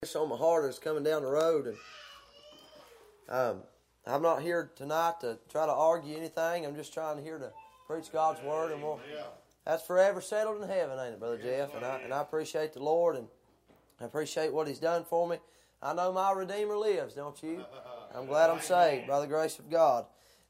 It's on my heart as coming down the road, and I'm not here tonight to try to argue anything. I'm just trying here to preach God's word, and that's forever settled in heaven, ain't it, Brother Jeff? And I appreciate the Lord, and I appreciate what He's done for me. I know my Redeemer lives, don't you? I'm glad I'm saved by the grace of God.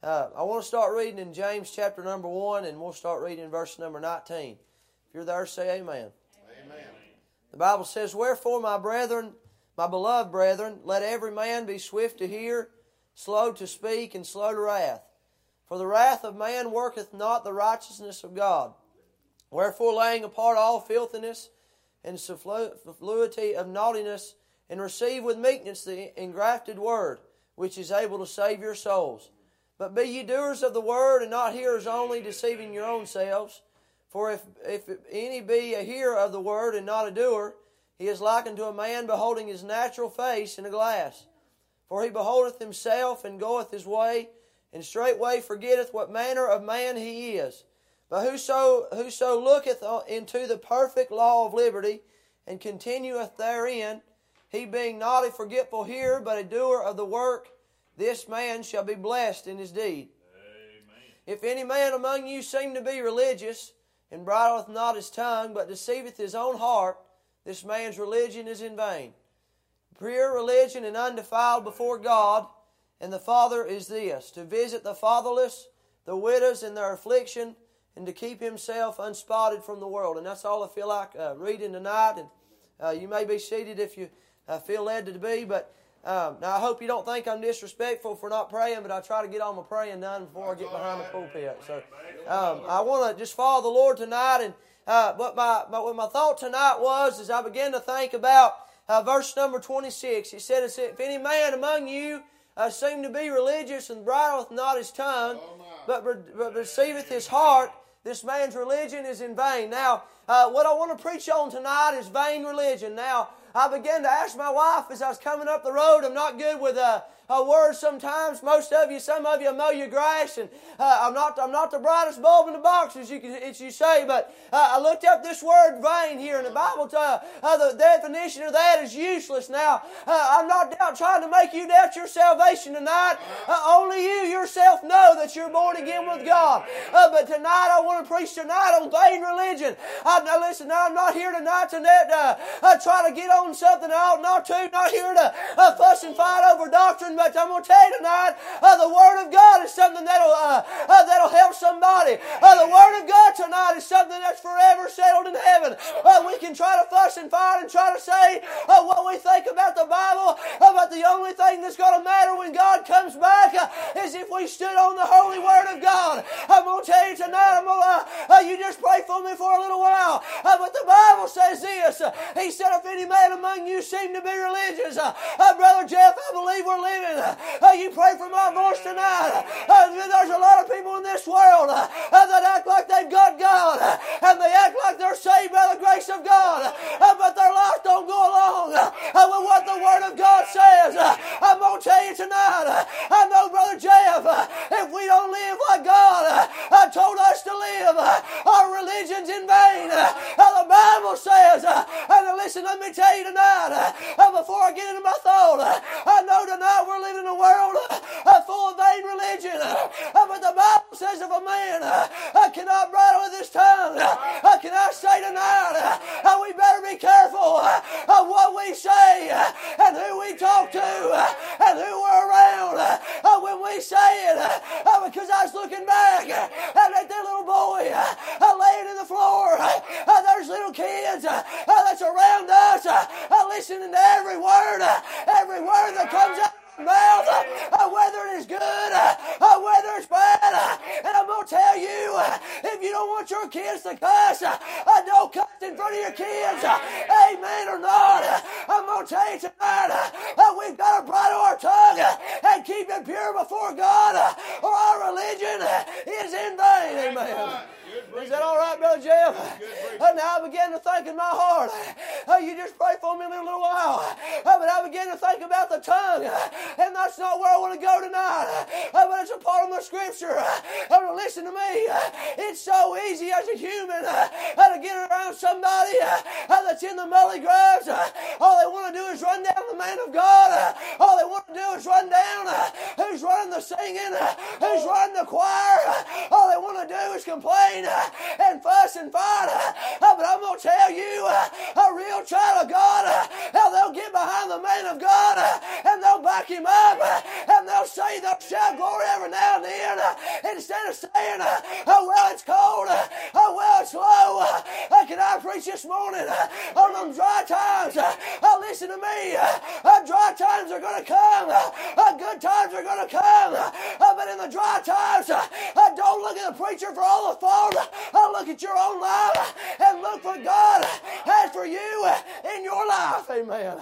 I want to start reading in James chapter number 1, and we'll start reading in verse number 19. If you're there, say amen. Amen. The Bible says, "Wherefore, my brethren, my beloved brethren, let every man be swift to hear, slow to speak, and slow to wrath. For the wrath of man worketh not the righteousness of God. Wherefore, laying apart all filthiness and superfluity of naughtiness, and receive with meekness the engrafted word, which is able to save your souls. But be ye doers of the word, and not hearers only, deceiving your own selves. For if any be a hearer of the word, and not a doer, he is likened to a man beholding his natural face in a glass. For he beholdeth himself, and goeth his way, and straightway forgetteth what manner of man he is. But whoso looketh into the perfect law of liberty, and continueth therein, he being not a forgetful hearer, but a doer of the work, this man shall be blessed in his deed. Amen. If any man among you seem to be religious, and bridleth not his tongue, but deceiveth his own heart, this man's religion is in vain. Pure religion and undefiled before God and the Father is this, to visit the fatherless, the widows in their affliction, and to keep himself unspotted from the world." And that's all I feel like reading tonight. And you may be seated if you feel led to be. But now I hope you don't think I'm disrespectful for not praying, but I try to get all my praying done before I get behind the pulpit. So I want to just follow the Lord tonight. And what my thought tonight was, as I began to think about verse number 26, it said, "If any man among you seem to be religious, and bridleth not his tongue, but receiveth his heart, this man's religion is in vain." Now, what I want to preach on tonight is vain religion. Now, I began to ask my wife as I was coming up the road. I'm not good with words sometimes. Some of you mow your grass, and I'm not the brightest bulb in the box, as you say. But I looked up this word "vain" here in the Bible. The definition of that is useless. Now, I'm not trying to make you doubt your salvation tonight. Only you yourself know that you're born again with God. But tonight, I want to preach tonight on vain religion. Now listen, I'm not here tonight to try to get on something I ought not to. Not here to fuss and fight over doctrine. But I'm going to tell you tonight, the Word of God is something that'll help somebody. The Word of God tonight is something that's forever settled in heaven. We can try to fuss and fight and try to say what we think about the Bible, but the only thing that's going to matter when God comes back is if we stood on the holy Word of God. I'm going to tell you tonight, you just pray for me for a little while. But the Bible says this. He said, "If any man among you seem to be religious," Brother Jeff, I believe we're living. You pray for my voice tonight. There's a lot of people in this world that act like they've got God, and they act like they're saved by the grace of God, but their life don't go along with what the Word of God says. I'm going to tell you tonight, I know, Brother Jeff, if we don't live like God told us to live, our religion's in vain. The Bible says, and listen, let me tell you tonight, before I get into my thought, I know tonight we're living in a world full of vain religion. But the Bible says if a man cannot bridle with his tongue, can I say tonight, we better be careful of what we say and who we talk to and who we're around when we say it. Because I was looking back at that little boy laying in the floor. There's little kids that's around us listening to every word that comes out mouth, whether it is good, whether it's bad. And I'm going to tell you, if you don't want your kids to cuss, don't cuss in front of your kids. Amen or not. I'm going to tell you tonight, we've got to bridle our tongue and keep it pure before God, or our religion is in vain. Amen. Is that all right, Brother Jeff? Now I began to think in my heart, you just pray for me in a little while. But I I began to think about the tongue, and that's not where I want to go tonight, but it's a part of my scripture. Listen to me. It's so easy as a human to get around somebody that's in the mully grubs. All they want to do is run down the man of God. All they want to do is run down who's running the singing, who's running the choir. All they want to do is complain and fuss and fight. But I'm going to tell you, a real child of God, how they'll get behind the man of God and they'll back him up and they'll shout glory every now and then instead of saying, oh, well, it's cold. Oh, well, it's low. Can I preach this morning on them dry times? Listen to me. Dry times are going to come. Good times are going to come. But in the dry times, don't look at the preacher for all the fault. Look at your own life and look what God has for you in your life. Amen.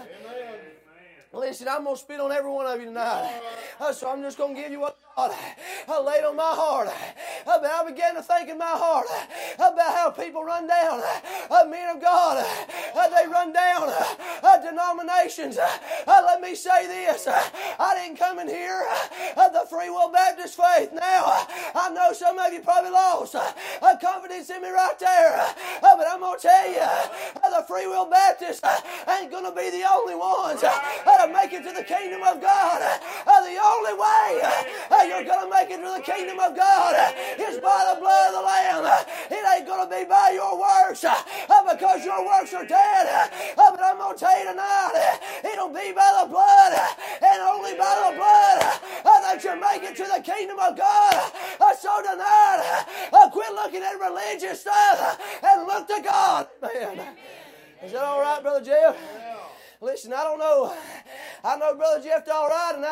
Listen, I'm going to spit on every one of you tonight. So I'm just going to give you what God laid on my heart. But I began to think in my heart about how people run down men of God. They run down denominations. Let me say this. I didn't come in here the Free Will Baptist faith. Now, I know some of you probably lost confidence in me right there. But I'm going to tell you, the Free Will Baptists ain't going to be the only ones to make it to the kingdom of God. The only way you're going to make it to the kingdom of God is by the blood of the Lamb. It ain't going to be by your works because your works are dead. But I'm going to tell you tonight, it'll be by the blood and only by the blood that you make it to the kingdom of God. So tonight, quit looking at religious stuff and look to God. Man, is that all right, Brother Jeff? Listen, I don't know. I know Brother Jeff all right, and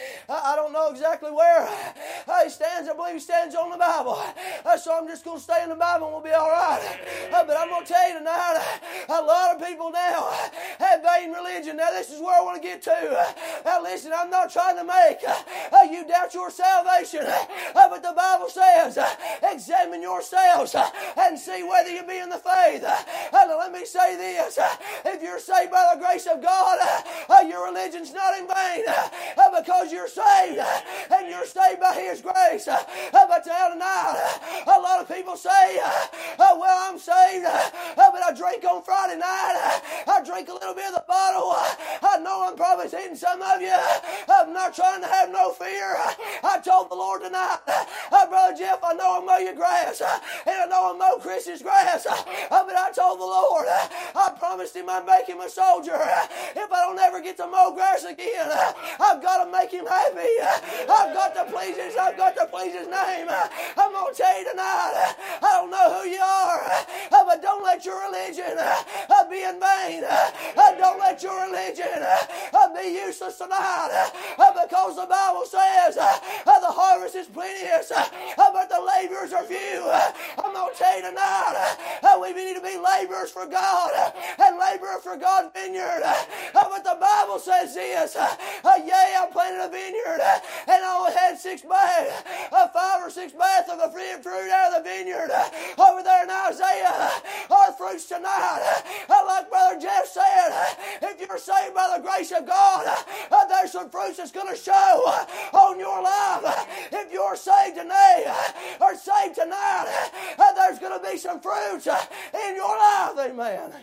I don't know exactly where he stands. I believe he stands on the Bible. So I'm just going to stay in the Bible and we'll be all right. But I'm going to tell you tonight, a lot of people now have vain religion. Now, this is where I want to get to. Now, listen, I'm not trying to make you doubt your salvation. But the Bible says, examine yourselves and see whether you be in the faith. Now, let me say this. If you're saved by the grace of God, your religion's not in vain because you're saved and you're saved by His grace. But tonight, a lot of people say, well, I'm saved, but I drink on Friday night. I drink a little bit of the bottle. I know I'm probably hitting some of you. I'm not trying to have no fear. I told the Lord tonight, Brother Jeff, I know I mow your grass and I know I mow Chris's grass. But I told the Lord, I promised Him I'd make him a soldier. If I don't ever get to mow grass again, I've got to make Him happy. I've got to please His name. I'm going to tell you tonight, I don't know who you are, but don't let your religion be in vain. Don't let your religion be useless tonight, because the Bible says the harvest is plenteous, but the laborers are few. I'm going to tell you tonight, we need to be laborers for God and laborers for God's vineyard. But the Bible says this, yea, I planted a vineyard and I only had 5 or 6 baths of the fruit out of the vineyard. Over there in Isaiah, our fruits tonight, like Brother Jeff said, if you're saved by the grace of God, there's some fruits that's going to show on your life. If you're saved today or saved tonight, there's going to be some fruits in your life. Amen.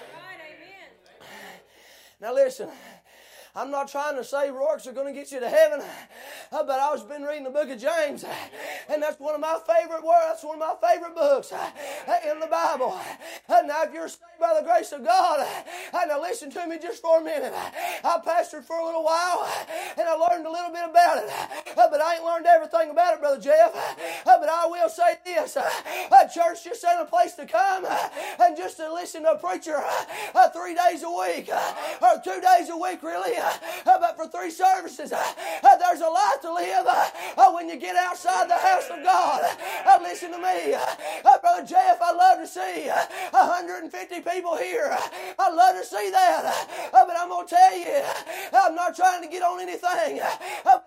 Now listen, I'm not trying to say works are going to get you to heaven, but I've been reading the book of James, and that's one of my favorite words. That's one of my favorite books in the Bible. Now, if you're saved by the grace of God, now listen to me just for a minute. I pastored for a little while, and I learned a little bit about it, but I ain't learned everything about it, Brother Jeff. But I will say this: church just ain't a place to come and just to listen to a preacher 3 days a week or 2 days a week, really. But for 3 services, there's a life to live when you get outside the house of God. Listen to me, Brother Jeff, I'd love to see 150 people here. I'd love to see that. But I'm going to tell you, I'm not trying to get on anything. I'm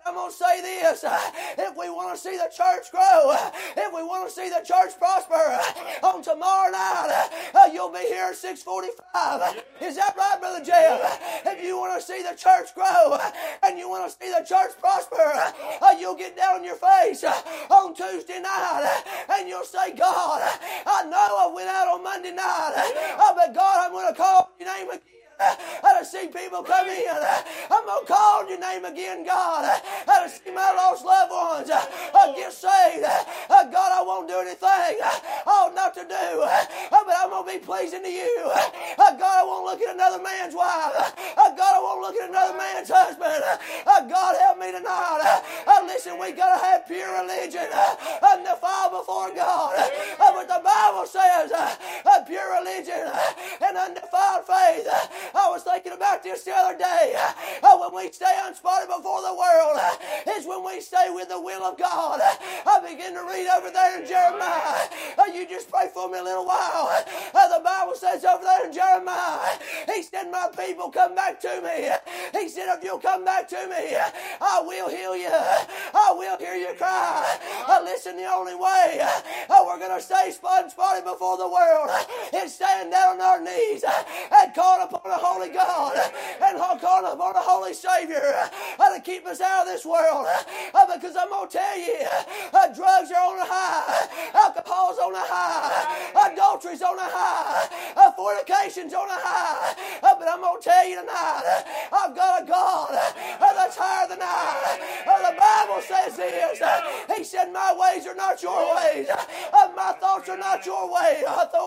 I'm going to say this. If we want to see the church grow, if we want to see the church prosper, on tomorrow night, you'll be here at 6:45. Is that right, Brother Jeff? If you want to see the church grow and you want to see the church prosper, you'll get down on your face on Tuesday night and you'll say, God, I know I went out on Monday night, but God, I'm going to call your name again. I see people come in. I'm going to call your name again, God. I see my lost loved ones get saved. God, I won't do anything I ought not to do, but I'm going to be pleasing to you. God, I won't look at another man's wife. God, I won't look at another man's husband. God, help me tonight. Listen, we got to have pure religion and defile before God. But the Bible says pure religion and undefiled faith. I was thinking about this the other day. When we stay unspotted before the world, it's when we stay with the will of God. I begin to read over there in Jeremiah. You just pray for me a little while. The Bible says over there in Jeremiah, he said, my people, come back to me. He said, if you'll come back to me, I will heal you. I will hear you cry. Listen, the only way we're going to stay unspotted before the world is staying down on our knees and calling upon the Holy God and calling upon the Holy Savior to keep us out of this world. Because I'm going to tell you, drugs are on the high, alcohol's on the high, adultery's on the high, fornication's on the high. But I'm going to tell you tonight, I've got a God that's higher than I. The Bible says this. He said, my ways are not your ways. My thoughts are not your ways.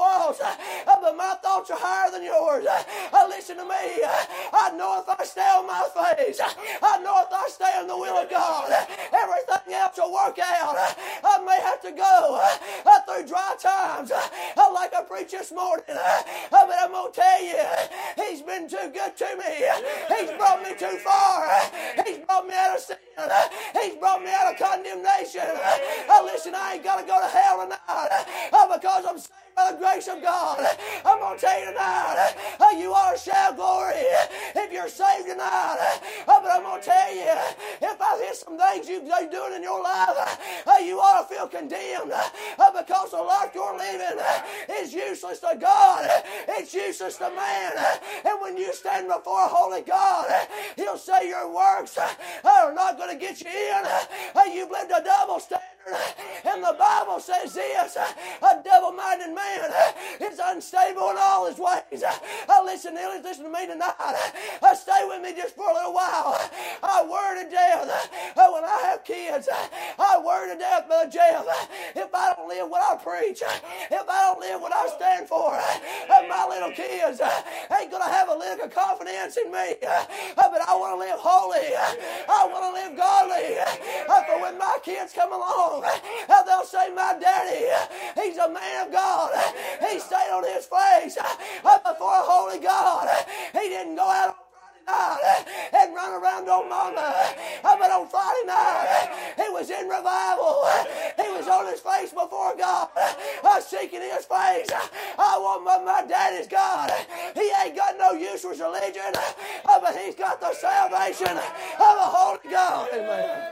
But my thoughts are higher than yours. Listen to me. I know if I stay on my face, I know if I stay in the will of God, everything else will work out. I may have to go through dry times like I preached this morning. But I'm going to tell you, He's been too good to me. He's brought me too far. He's brought me out of sin. He's brought me out of condemnation. Listen, I ain't got to go to hell tonight because I'm saved by the grace of God. I'm going to tell you tonight, you ought to shout glory if you're saved tonight. But I'm going to tell you, if I hear some things you're doing in your life, you ought to feel condemned because the life you're living is useless to God. It's useless to man. And when you stand before a holy God, He'll say your works are not going to get you in. You've lived a double standard. And the Bible says this, a double-minded man is unstable in all his ways. Listen to me tonight. Stay with me just for a little while. I worry to death when I have kids. I worry to death, Brother Jeff, if I don't live what I preach, if I don't live what I stand for, my little kids ain't going to have a lick of confidence in me. But I want to live holy. I want to live godly. For when my kids come along, they'll say, my daddy, he's a man of God. He stayed on his face before a holy God. He didn't go out on Friday night and run around on mama. But on Friday night, he was in revival. He was on his face before God, seeking his face. I want my daddy's God. He ain't got no useless religion, but he's got the salvation of a holy God. Amen.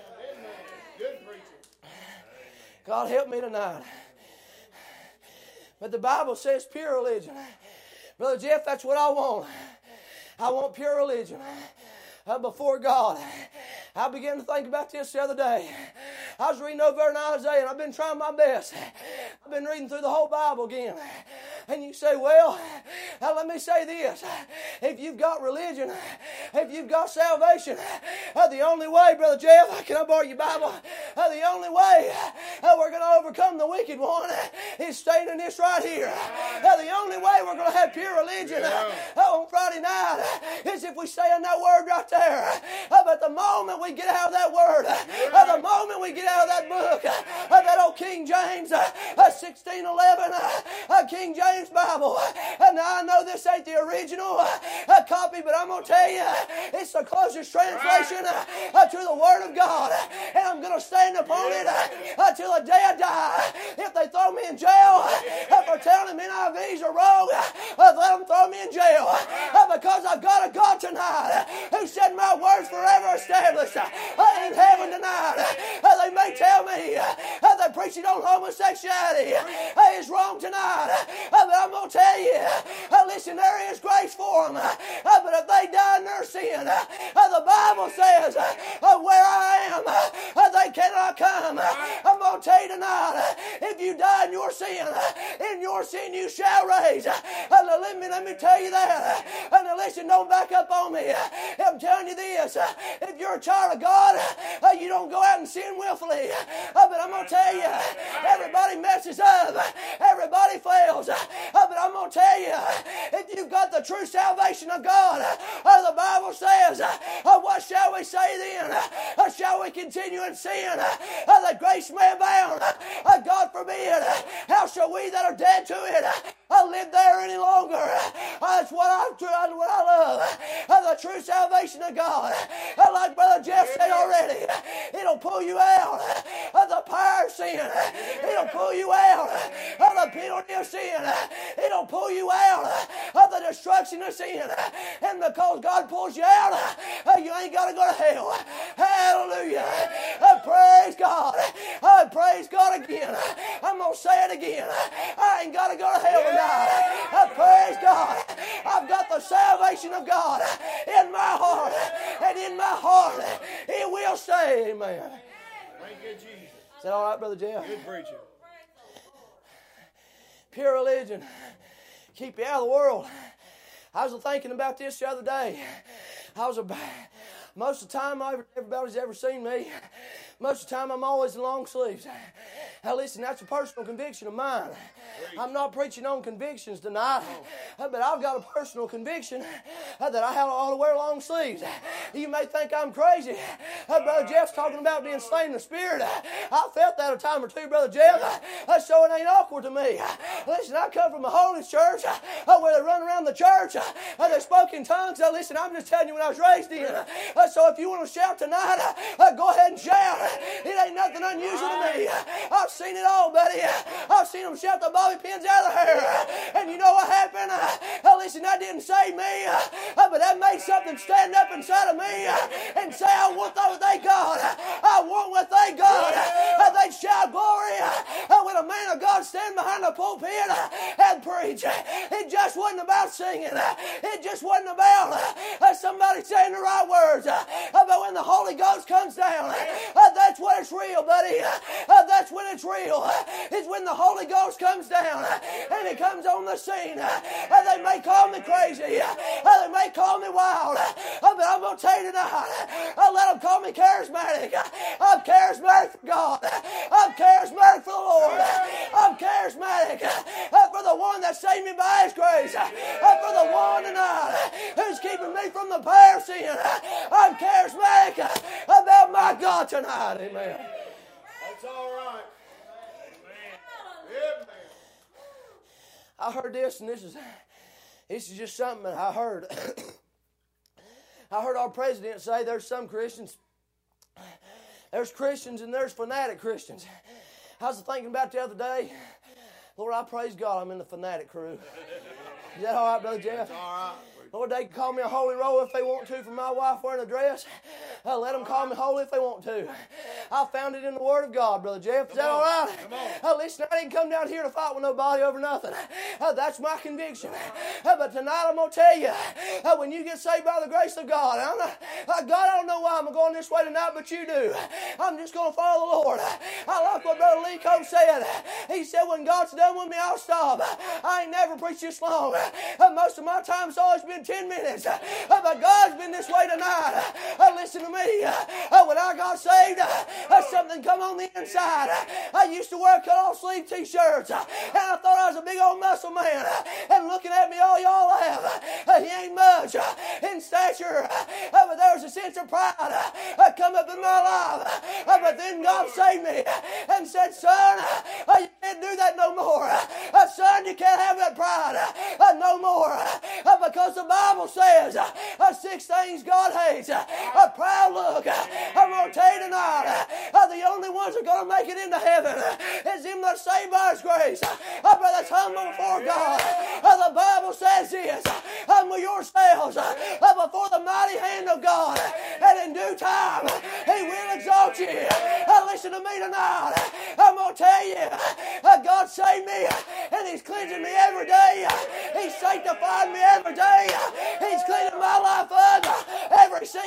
God help me tonight. But the Bible says pure religion. Brother Jeff, that's what I want. I want pure religion before God. I began to think about this the other day. I was reading over in Isaiah, and I've been trying my best. I've been reading through the whole Bible again. And you say, well, let me say this. If you've got religion, if you've got salvation, the only way, Brother Jeff, can I borrow your Bible? The only way we're going to overcome the wicked one is staying in this right here. The only way we're going to have pure religion on Friday night is if we stay in that word right there. But the moment we get out of that word, the moment we get out of that book, that old King James 1611 King James Bible. Now I know this ain't the original copy, but I'm going to tell you, it's the closest translation to the Word of God. And I'm going to stand upon it until the day I die. If they throw me in jail for telling them NIVs are wrong, let them throw me in jail. Because I've got a God tonight who said my word's forever established in The Bible says, where I am, they cannot come. I'm going to tell you tonight, if you die in your sin you shall raise. Let me tell you that. And listen, don't back up on me. I'm telling you this, if you're a child of God, you don't go out and sin willfully. But I'm going to tell you, everybody messes up. Everybody fails. But I'm going to tell you, if you've got the true salvation of God, the Bible says, what shall we say then? Shall we continue in sin that grace may abound? God forbid. How shall we that are dead to it live there any longer? That's what I love. The true salvation of God. Like Brother Jeff said already, it'll pull you out of the power of sin. It'll pull you out of the penalty of sin. It'll pull you out of the destruction of sin. And because God pulls you out, you ain't got to go to hell. Hallelujah. Praise God. Praise God again. I'm going to say it again. I ain't got to go to hell tonight. Praise God. I've got the salvation of God in my heart. And in my heart, He will say amen. Thank you, Jesus. Is that all right, Brother Jeff? Good preacher. Pure religion. Keep you out of the world. I was thinking about this the other day. Most of the time, everybody's ever seen me, most of the time I'm always in long sleeves. Now listen, that's a personal conviction of mine. I'm not preaching on convictions tonight, but I've got a personal conviction that I ought to wear long sleeves. You may think I'm crazy. Brother Jeff's talking about being slain in the Spirit. I felt that a time or two, Brother Jeff, so it ain't awkward to me. Listen, I come from a holy church where they run around the church, they spoke in tongues. Listen, I'm just telling you what I was raised in. So if you want to shout tonight, go ahead and shout. It ain't nothing unusual to me. I've seen it all, buddy. I've seen them shout the bobby pins out of the hair. And you know what happened? Listen, that didn't save me, but that made something stand up inside of me and say, I want what they got. I want what they got. They shout glory when a man of God stand behind the pulpit and preach. It just wasn't about singing. It just wasn't about somebody saying the right words. But when the Holy Ghost comes down, that's when it's real, buddy. That's when it's real. It's when the Holy Ghost comes down and He comes on the scene. They may call me crazy. They may call me wild. But I'm going to tell you tonight, let them call me charismatic. I'm charismatic for God. I'm charismatic for the Lord. I'm charismatic for the one that saved me by His grace. For the one tonight who's keeping me from the power of sin. I'm charismatic about my God tonight. Amen. That's all right. Amen. I heard this, and this is just something that I heard. I heard our president say there's some Christians. There's Christians and there's fanatic Christians. I was thinking about the other day. Lord, I praise God I'm in the fanatic crew. Is that all right, Brother Jeff? That's all right. Lord, they can call me a holy roller if they want to for my wife wearing a dress. Let them call me holy if they want to. I found it in the Word of God, Brother Jeff. Is that all right? Listen, I didn't come down here to fight with nobody over nothing. That's my conviction. But tonight I'm going to tell you, when you get saved by the grace of God, God, I don't know why I'm going this way tonight, but you do. I'm just going to follow the Lord. I like what Brother Lee Coe said. He said, when God's done with me, I'll stop. I ain't never preached this long. Most of my time's always been 10 minutes. But God's been this way tonight. Listen to me. When I got saved, something come on the inside. I used to wear cut-off sleeve T-shirts, and I thought I was a big old muscle man. And looking at me, all y'all laugh. He ain't much in stature, but there was a sense of pride come up in my life. But then God saved me and said, son, you can't do that no more. Son, you can't have that pride no more. Because the Bible says 6 things God hates. A proud look. I'm going to tell you tonight, the only ones that are going to make it into heaven is them that are saved by His grace. But that's humble before God. The Bible says this, humble yourselves before the mighty hand of God, and in due time He will exalt you. Listen to me tonight. I'm going to tell you, God saved me, and He's cleansing me every day. He's sanctifying me every day. He's cleaning my life up every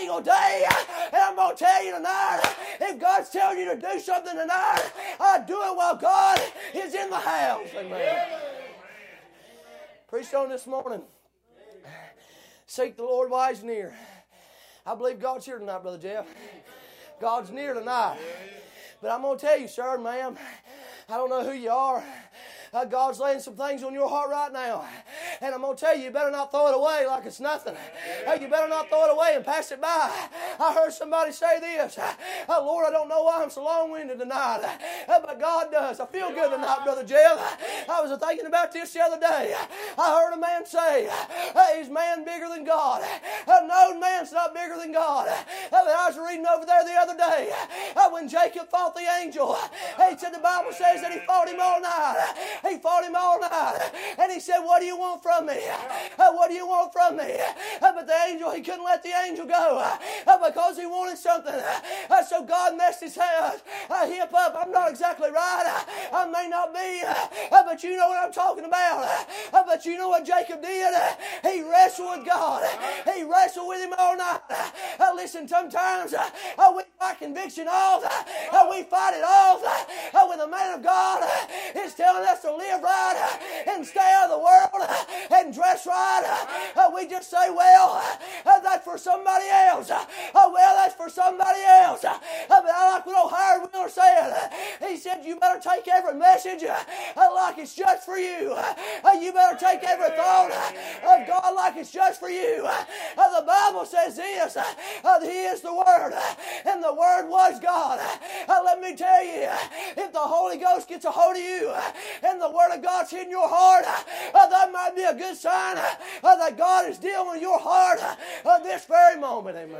single day. And I'm going to tell you tonight, if God's telling you to do something tonight, do it while God is in the house. Amen. Preached on this morning. Seek the Lord while He's near. I believe God's here tonight, Brother Jeff. God's near tonight. But I'm going to tell you, sir, ma'am, I don't know who you are. God's laying some things on your heart right now. And I'm going to tell you, you better not throw it away like it's nothing. You better not throw it away and pass it by. I heard somebody say this. Lord, I don't know why I'm so long-winded tonight. But God does. I feel good tonight, Brother Jeff. I was thinking about this the other day. I heard a man say, is man bigger than God? No, man's not bigger than God. But I was reading over there the other day when Jacob fought the angel. He said the Bible says that he fought him all night. He fought him all night. And he said, what do you want from me? What do you want from me? But the angel, he couldn't let the angel go because he wanted something. So God messed his hip up. I'm not exactly right. I may not be. But you know what I'm talking about. But you know what Jacob did? He wrestled with God. He wrestled with him all night. Listen, sometimes we fight conviction off. We fight it off when the man of God is telling us to live right and stay out of the world and dress right. We just say, well, that's for somebody else. Well, that's for somebody else. But I like what old Howard Wheeler said. He said, you better take every message like it's just for you. You better take every thought of God like it's just for you. The Bible says this, He is the Word, and the Word was God. Let me tell you, if the Holy Ghost gets a hold of you, and the Word of God's in your heart, that might be a good sign that God is dealing with your heart this very moment. Amen.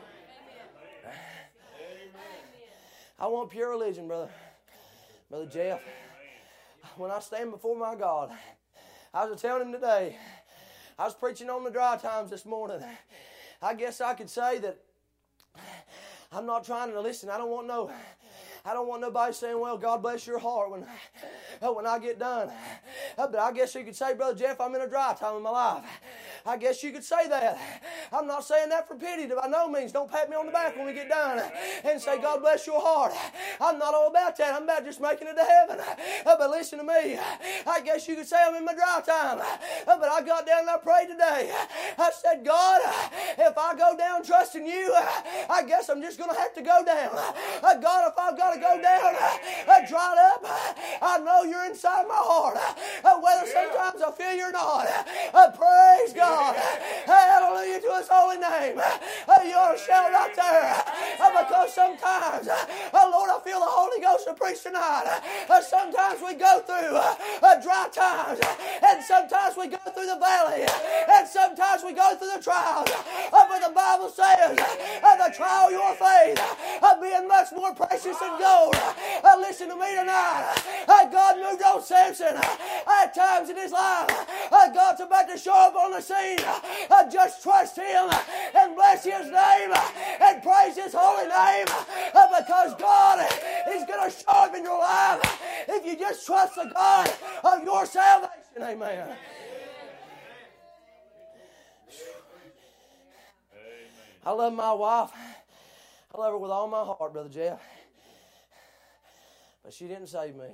I want pure religion, Brother Jeff. When I stand before my God, I was telling him today, I was preaching on the dry times this morning. I guess I could say that I'm not trying to listen. I don't want nobody saying, well, God bless your heart when I get done. But I guess you could say, Brother Jeff, I'm in a dry time in my life. I guess you could say that. I'm not saying that for pity. By no means. Don't pat me on the back when we get done and say, God bless your heart. I'm not all about that. I'm about just making it to heaven. But listen to me. I guess you could say I'm in my dry time. But I got down and I prayed today. I said, God, if I go down trusting you, I guess I'm just going to have to go down. God, if I've got to go down dried up, I know you're inside my heart. Whether sometimes I feel you're not. Praise God. Hallelujah to His holy name. You ought to shout right there. Because sometimes, Lord, I feel the Holy Ghost to preach tonight. Sometimes we go through dry times. And sometimes we go through the valley. And sometimes we go through the trials. But the Bible says, the trial of your faith being much more precious than gold. Listen to me tonight. God moved on Samson at times in his life. God's about to show up on the scene. Just trust Him and bless His name and praise His holy name because God is going to show up in your life if you just trust the God of your salvation. Amen. I love my wife. I love her with all my heart, Brother Jeff. But she didn't save me.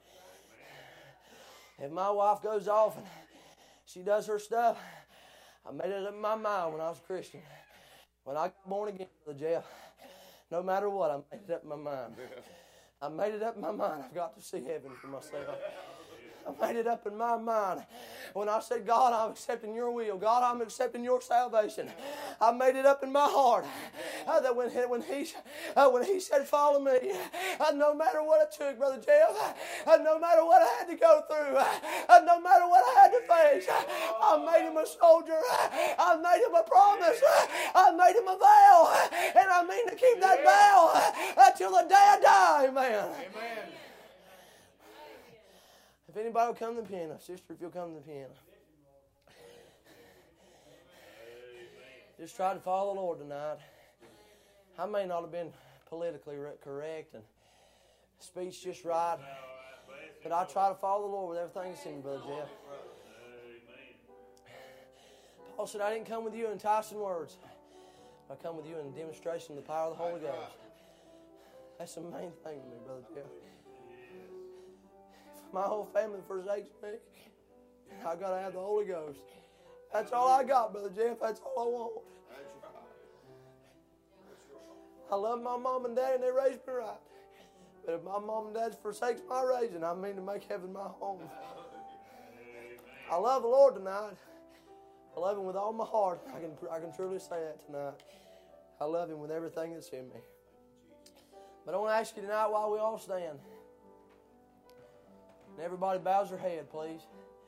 If my wife goes off and she does her stuff, I made it up in my mind when I was a Christian. When I got born again, Brother Jeff, no matter what, I made it up in my mind. I made it up in my mind. I've got to see heaven for myself. I made it up in my mind. When I said, God, I'm accepting your will. God, I'm accepting your salvation. I made it up in my heart that when he said, follow me, no matter what it took, Brother Jeff, no matter what I had to go through, no matter what I had to face, I made him a soldier. I made him a promise. I made him a vow. And I mean to keep that vow until the day I die. Amen. Amen. If anybody will come to the piano, sister, if you'll come to the piano. Just try to follow the Lord tonight. I may not have been politically correct and speech just right, but I try to follow the Lord with everything that's in me, Brother Jeff. Paul said, I didn't come with you enticing words, I come with you in demonstration of the power of the Holy Ghost. That's the main thing to me, Brother Jeff. If my whole family forsakes me, I got to have the Holy Ghost. That's all I got, Brother Jeff. That's all I want. I love my mom and dad, and they raised me right. But if my mom and dad forsakes my raising, I mean to make heaven my home. I love the Lord tonight. I love Him with all my heart. I can truly say that tonight. I love Him with everything that's in me. But I want to ask you tonight while we all stand. And everybody bows their head, please.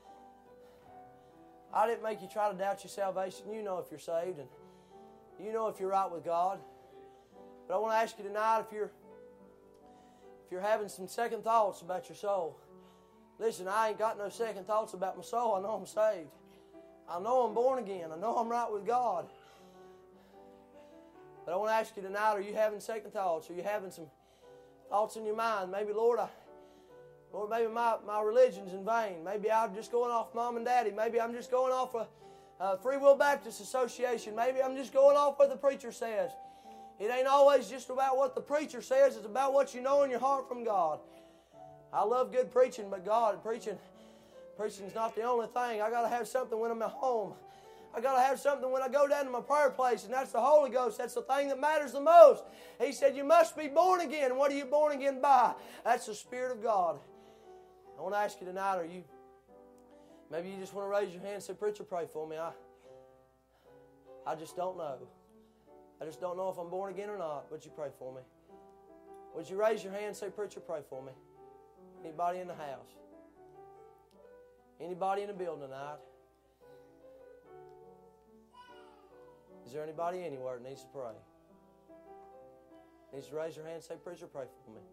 I didn't make you try to doubt your salvation. You know if you're saved, and you know if you're right with God. But I want to ask you tonight if you're having some second thoughts about your soul. Listen, I ain't got no second thoughts about my soul. I know I'm saved. I know I'm born again. I know I'm right with God. But I want to ask you tonight, are you having second thoughts? Are you having some thoughts in your mind? Maybe, Lord, maybe my religion's in vain. Maybe I'm just going off Mom and Daddy. Maybe I'm just going off a Free Will Baptist Association. Maybe I'm just going off what the preacher says. It ain't always just about what the preacher says. It's about what you know in your heart from God. I love good preaching, but preaching's not the only thing. I got to have something when I'm at home. I got to have something when I go down to my prayer place, and that's the Holy Ghost. That's the thing that matters the most. He said, you must be born again. What are you born again by? That's the Spirit of God. I want to ask you tonight, maybe you just want to raise your hand and say, preacher, pray for me. I just don't know. I just don't know if I'm born again or not. Would you pray for me? Would you raise your hand and say, preacher, pray for me? Anybody in the house? Anybody in the building tonight? Is there anybody anywhere that needs to pray? Needs to raise your hand and say, preacher, pray for me.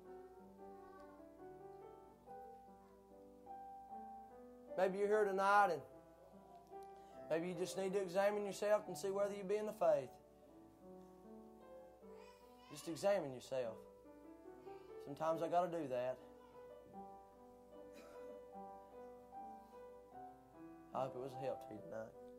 Maybe you're here tonight and maybe you just need to examine yourself and see whether you be in the faith. Just examine yourself. Sometimes I got to do that. I hope it was a help to you tonight.